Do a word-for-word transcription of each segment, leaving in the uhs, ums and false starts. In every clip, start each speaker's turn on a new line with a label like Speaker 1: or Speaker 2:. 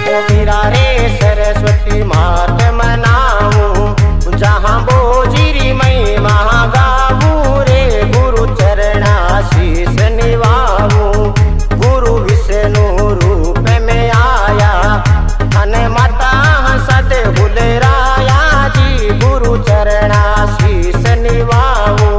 Speaker 1: मीरा रे सरस्वती मात मनाऊं, जहाँ बोझिरी मई महा गाऊं रे। गुरु चरणा शीस निवाऊं, गुरु विष्णु रूप में आया, धन माता सद बुलराया जी। गुरु चरणा शीस निवाऊं।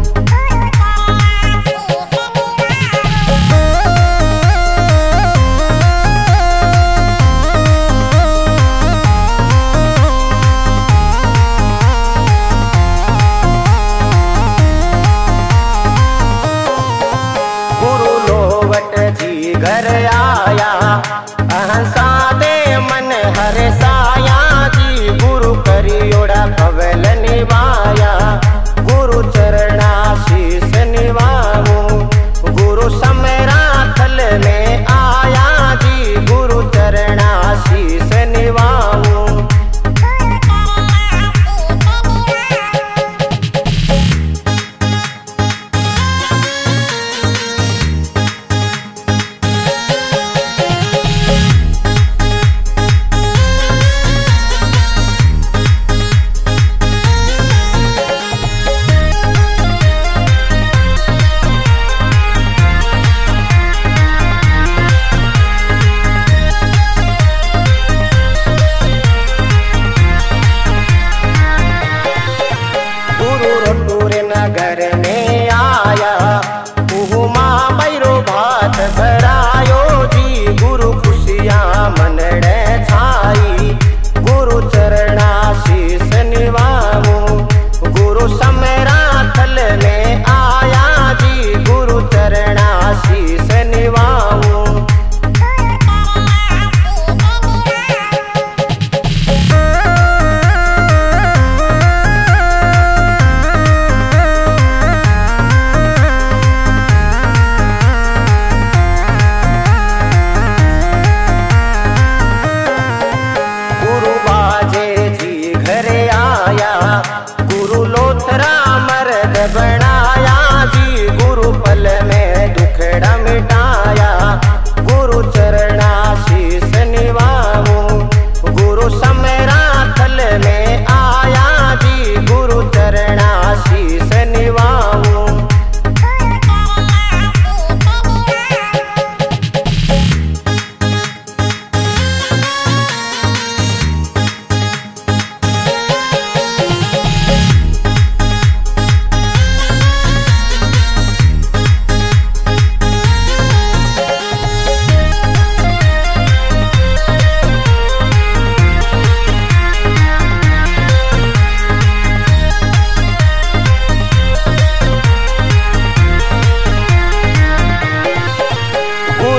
Speaker 1: घर आया अहंसा दे मन हर साया जी। गुरु करियोड़ा पवल निभाया, गुरु चरणा शीस निभाऊं। गुरु समरा थल में आया जी, गुरु चरणा शीस निभाऊं। नगर में आया उहुमा बैरो भात भरायो जी। गुरु खुशियाँ मनड़े छाई, गुरु चरणा शीस निभाऊं। गुरु समरा थल में आया जी, गुरु चरणा शीस निभाऊं। गुरु लोथरा मर्द बनाया जी, गुरु पल में दुखड़ा मिटाया। गुरु चरणा शीस निभाऊं, गुरु समरा थल में आया जी, गुरु चरणा शीस निभाऊं।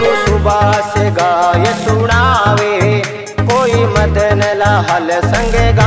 Speaker 1: से गाय सुनावे, कोई मदन लाल संग